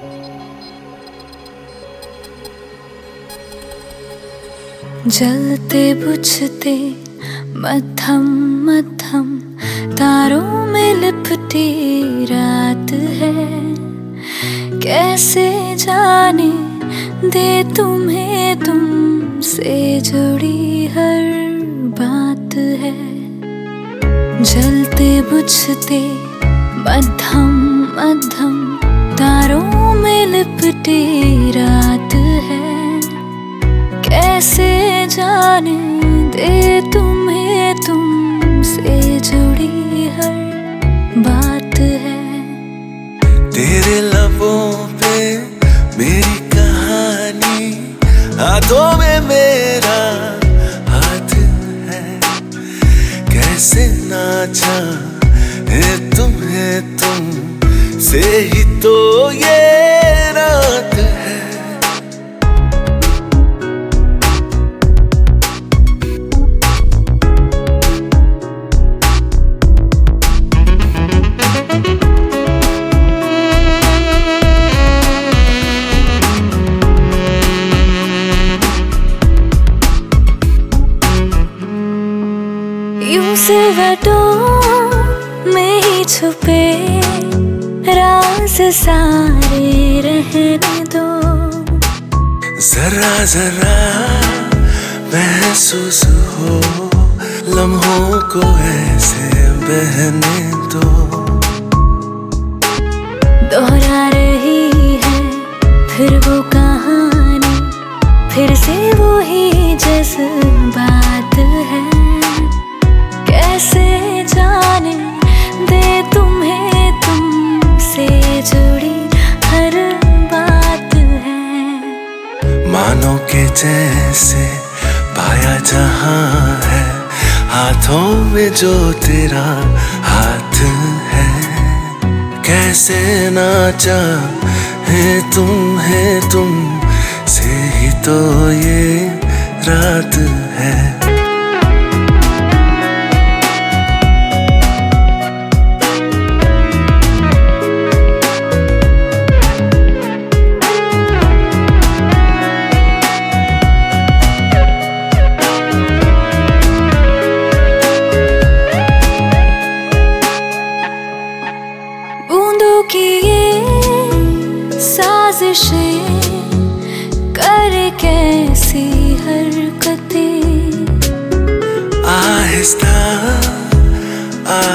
जलते बुझते मध्यम मध्यम तारों में लिपटी रात है। कैसे जाने दे तुम्हें तुमसे जुड़ी हर बात है। जलते बुझते मध्यम मध्यम तारों में लिपटी रात है। कैसे जाने दे तुम्हें तुमसे जुड़ी हर बात है। तेरे लबों पे मेरी कहानी, हाथों में मेरा हाथ है। कैसे नाचा है तुम्हें तुम से ही तो ये रात है। यूं सिलवटों में ही छुपे राज सारे रहने दो। जरा जरा महसूस हो लम्हों को ऐसे बहने दो। दोहरा रही है फिर वो कहानी, फिर से वो ही जज्बात है। कैसे जाने दे तुम्हें तुमसे जुड़ी हर बात है। मानो के जैसे पाया जहां है, हाथों में जो तेरा हाथ है। कैसे नाचा है तुम से ही तो ये रात है। बूंदों की ये साजिशें करे कैसी हरकतें। आहिस्ता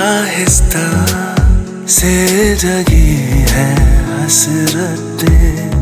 आहिस्ता से जगी है हसरतें।